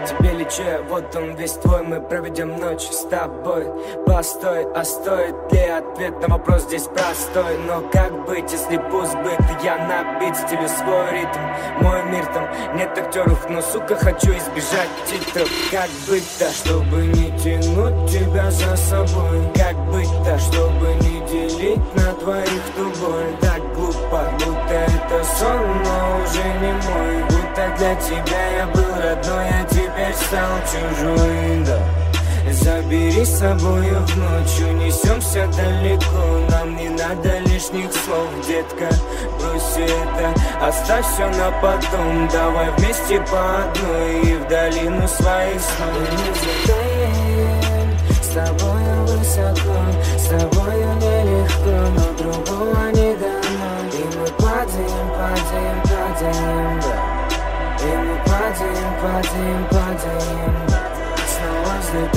тебе лечу, вот он весь твой. Мы проведем ночь с тобой. Постой, а стоит ли ответ на вопрос здесь простой? Но как быть, если пусть быть? Я набит, стилю свой ритм, мой мир там нет актеров, но, сука, хочу избежать титров. Как быть-то, чтобы не тянуть тебя за собой? Как быть-то, чтобы не делить на двоих ту боль? Так глупо, будто это сон, но уже не мой. Будто для тебя я был родной, а теперь стал чужой, да. Забери с собою в ночь, унесемся далеко. Нам не надо лишних слов, детка, брось это, оставь все на потом. Давай вместе по одной и в долину своих снов. И мы взлетаем с тобою высоко, с тобою нелегко, но другого не дано. И мы падаем, падаем, падаем, да. И мы падаем, падаем, падаем, да. Снова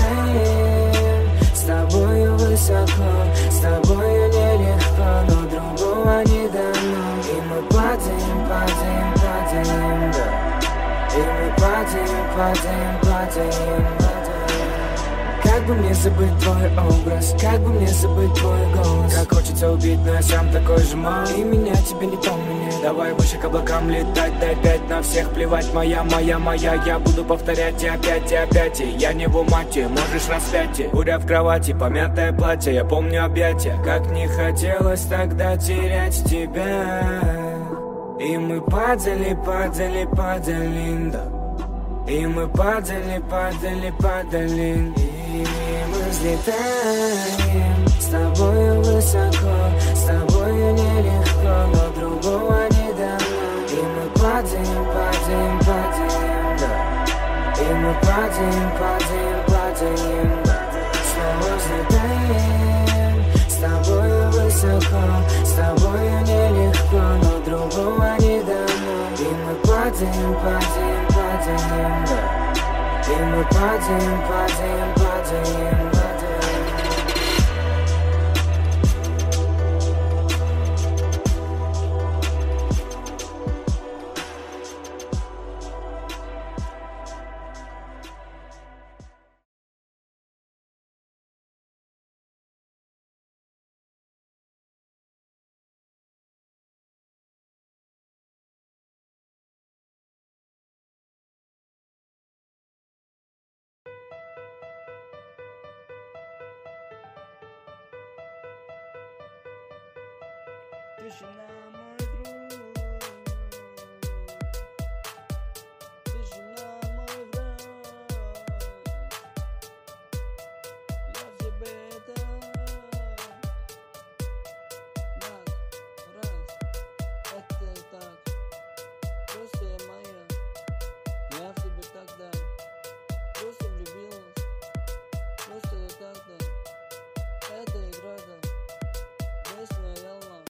взлетаем с тобою высоко, с тобою нелегко, но другого не дано. И мы падаем, падаем, падаем, да. И мы падаем, падаем, падаем, падаем. Как бы мне забыть твой образ, как бы мне забыть твой голос? Как хочется убить, но я сам такой же мал. И меня тебе не помню. Давай выше к облакам летать, дай пять, на всех плевать. Моя, моя, моя, я буду повторять и опять, и опять. И я не в умате, можешь распятие. Буря в кровати, помятое платье, я помню объятия. Как не хотелось тогда терять тебя. И мы падали, падали, падали, да. И мы падали, падали, падали. И мы взлетаем с тобою высоко, с тобою нелегко, но другого не дано. И мы падаем, падаем, падаем, да. И мы падаем, падаем, падаем, да. Снова взлетаем с тобою высоко, с тобою нелегко, но другого не дано. И мы падаем, падаем, падаем, да. И мы падаем, падаем, падаем, падаем. Тишина